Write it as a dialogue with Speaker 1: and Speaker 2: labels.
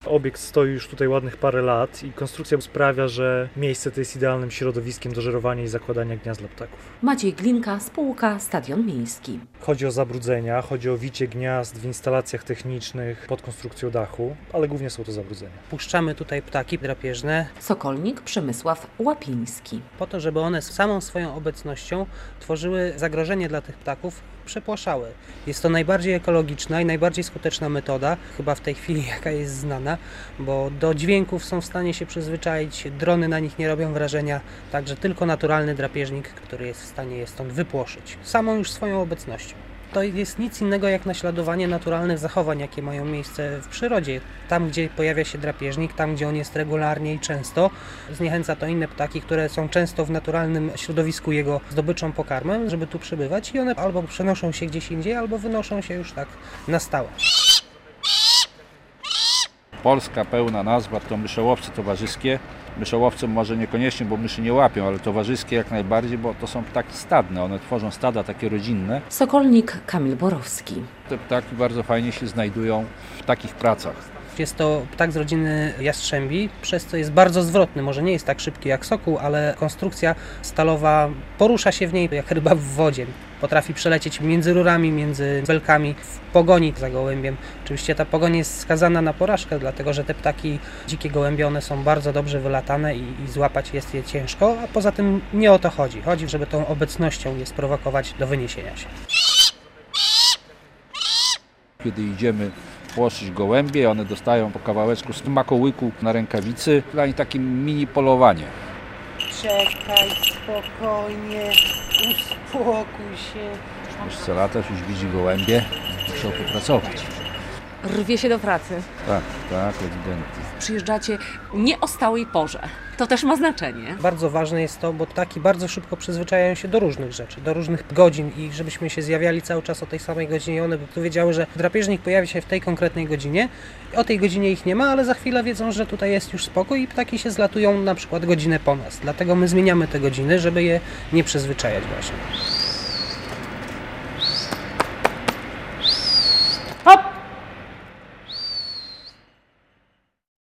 Speaker 1: Obiekt stoi już tutaj ładnych parę lat i konstrukcja sprawia, że miejsce to jest idealnym środowiskiem do żerowania i zakładania gniazd dla ptaków.
Speaker 2: Maciej Glinka, spółka Stadion Miejski.
Speaker 1: Chodzi o zabrudzenia, chodzi o wicie gniazd w instalacjach technicznych pod konstrukcją dachu, ale głównie są to zabrudzenia.
Speaker 3: Puszczamy tutaj ptaki drapieżne
Speaker 2: Sokolnik Przemysław Łapiński.
Speaker 3: po to, żeby one samą swoją obecnością tworzyły zagrożenie dla tych ptaków, przepłaszały. Jest to najbardziej ekologiczna i najbardziej skuteczna metoda, chyba w tej chwili jaka jest znana, bo do dźwięków są w stanie się przyzwyczaić, drony na nich nie robią wrażenia, także tylko naturalny drapieżnik, który jest w stanie je stąd wypłoszyć, samą już swoją obecnością. To jest nic innego jak naśladowanie naturalnych zachowań, jakie mają miejsce w przyrodzie. Tam, gdzie pojawia się drapieżnik, tam, gdzie on jest regularnie i często, zniechęca to inne ptaki, które są często w naturalnym środowisku jego zdobyczą, pokarmem, żeby tu przybywać i one albo przenoszą się gdzieś indziej, albo wynoszą się już tak na stałe.
Speaker 4: Polska pełna nazwa to myszołowce towarzyskie. Myszołowcom może niekoniecznie, bo myszy nie łapią, ale towarzyskie jak najbardziej, bo to są ptaki stadne, one tworzą stada takie rodzinne.
Speaker 2: Sokolnik Kamil Borowski.
Speaker 4: Te ptaki bardzo fajnie się znajdują w takich pracach.
Speaker 3: Jest to ptak z rodziny jastrzębi, przez co jest bardzo zwrotny. Może nie jest tak szybki jak sokół, ale konstrukcja stalowa porusza się w niej jak ryba w wodzie. Potrafi przelecieć między rurami, między belkami w pogoni za gołębiem. Oczywiście ta pogoń jest skazana na porażkę, dlatego że te ptaki, dzikie gołębie, one są bardzo dobrze wylatane i złapać jest je ciężko, a poza tym nie o to chodzi. Chodzi, żeby tą obecnością je sprowokować do wyniesienia się.
Speaker 4: Kiedy idziemy płoszyć gołębie, one dostają po kawałeczku smakołyku na rękawicy. Dla nich takie mini polowanie.
Speaker 3: Czekaj, spokojnie, uspokój się.
Speaker 4: Już co lata już widzi gołębie, muszą popracować.
Speaker 2: Rwie się do pracy.
Speaker 4: Tak, ewidentnie.
Speaker 2: Przyjeżdżacie nie o stałej porze. To też ma znaczenie.
Speaker 3: Bardzo ważne jest to, bo ptaki bardzo szybko przyzwyczajają się do różnych rzeczy, do różnych godzin i żebyśmy się zjawiali cały czas o tej samej godzinie. One by wiedziały, że drapieżnik pojawi się w tej konkretnej godzinie. O tej godzinie ich nie ma, ale za chwilę wiedzą, że tutaj jest już spokój i ptaki się zlatują na przykład godzinę po nas. Dlatego my zmieniamy te godziny, żeby je nie przyzwyczajać właśnie.